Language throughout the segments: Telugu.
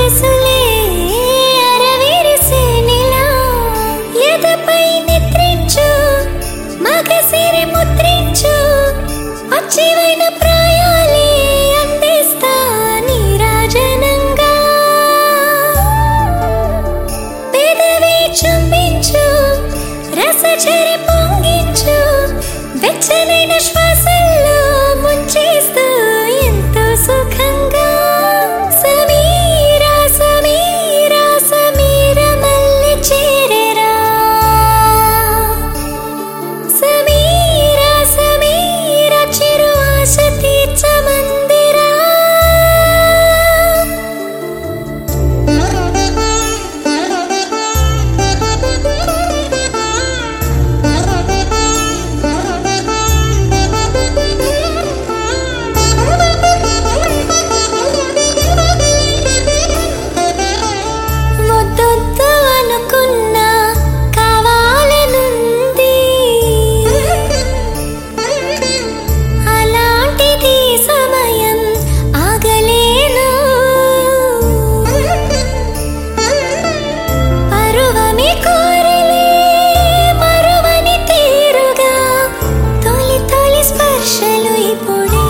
మనసులే అరవిరిసేనిలా ఎదపై నిద్రించు మగసిరి ముద్రించు అచ్చివైన ప్రాయాలే అందిస్తా నీరాజనంగా పెదవి చుంబించు రసచరి పొంగించు వెచ్చనైన శ్వాసల్లో ముంచేస్తూ ఎంతో సుఖంగా సమీరా సమీరా సమీర మల్లె చేరేరా సమీరా సమీరా చిరు ఆశ తీర్చమందిరా వద్దొద్దు అనుకున్నా కావాలనుంది అలాంటిది సమయం ఆగలేను పరువమి కోరిలే మరువని తీరుగా తొలి తొలి స్పర్శలు ఇప్పుడే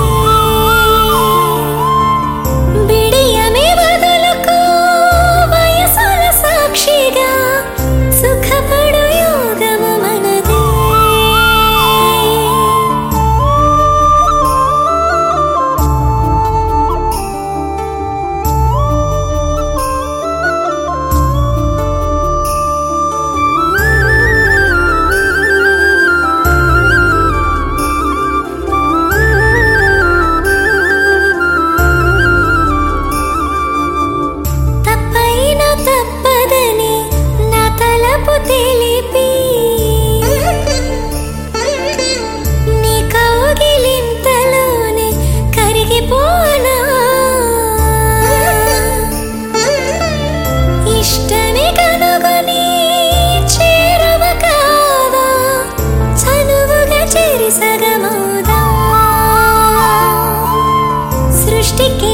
బిడియమే వదులుకో వయసుల సాక్షిగా సుఖపడు యోగము మనదే తప్పైనా తప్పదని నా తలపు తెలిపి నీ కౌగిలింతలోనే కరిగిపోనా ఇష్టమే కనుగొని చేరువ కావా చనువుగా చెరి సగమౌదా సృష్టికి